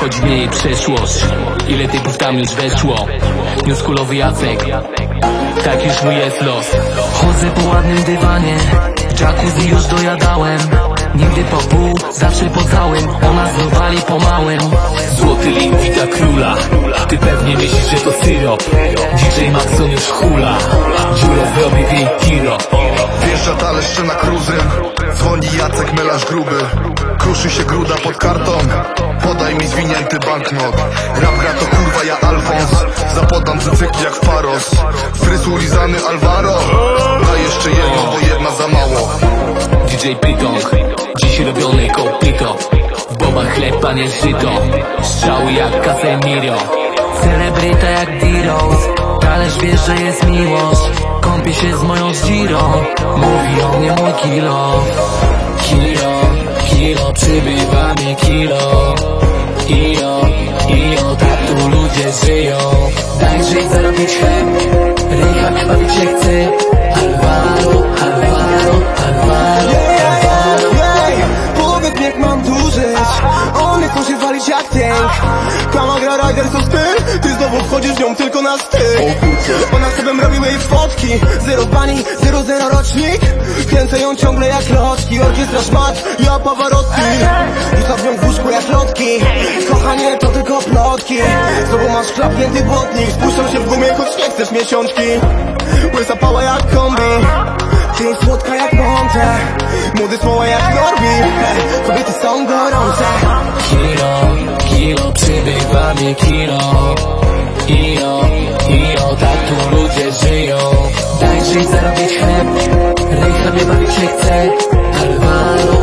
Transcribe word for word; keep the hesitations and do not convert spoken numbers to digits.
Chodzi mnie jej przeszłość. Ile typów tam już weszło. Newschoolowy Jacek, tak już mój jest los. Chodzę po ładnym dywanie, w jacuzzi już dojadałem. Nigdy po pół, zawsze po całym. Ona zwali po małym. Złoty link wita króla. Ty pewnie myślisz, że to syrop. D J Maxon już hula. Dziurę zrobię w jej tiro. Wjeżdża taleszcze na cruzym. Dzwoni Jacek, melarz gruby. Kruszy się gruda pod kartą. Podaj mi zwinięty banknot. Rap gra to kurwa ja Alfons. Zapodam cycykli jak w Paros. Fryz ulizany Alvaro. Daj jeszcze jedno, bo jedna za mało. D J Pytong, dziś robiony kopito. W bobach chleb, panie żyto. Strzały jak Casemiro. Celebryta jak D-Rose. Talerz wie, że jest miłość. Kąpie się z moją Giro. Mówi o mnie mój kilo. Kilo, kilo, przybywa mi kilo. Kilo, kilo, tak tu ludzie żyją. Daj żyć, zarobić chleb. Rycha nie bawić się chce. Alvaro, Alvaro, Alvaro, Alvaro. Powiedz mi jak mam tu żyć. One chcą się walić jak tank. Kama gra rider to styl. Ty znowu wchodzisz w nią tylko na styk. Ona sobie robił jej fotki. Zero bani, zero zero rocznik. Kręcę ją ciągle jak loczki. Orkiestra szmat, ja Pavarotti. Rzucam w nią w łóżku jak lotki. Kochanie to tylko plotki. Znowu masz klapnięty błotnik. Spuszczam się w gumie, choć nie chcesz miesiączki. Łysa pała jak kombi. Ty słodka jak Monte. Młody słowa jak Norbi. Kobiety są gorące. Kilo, kilo, przybywa mi kilo. Kilo, kilo, tak tu ludzie żyją. Daj żyć, zarobić chleb. Rycha nie bawić się chce. Alvaro,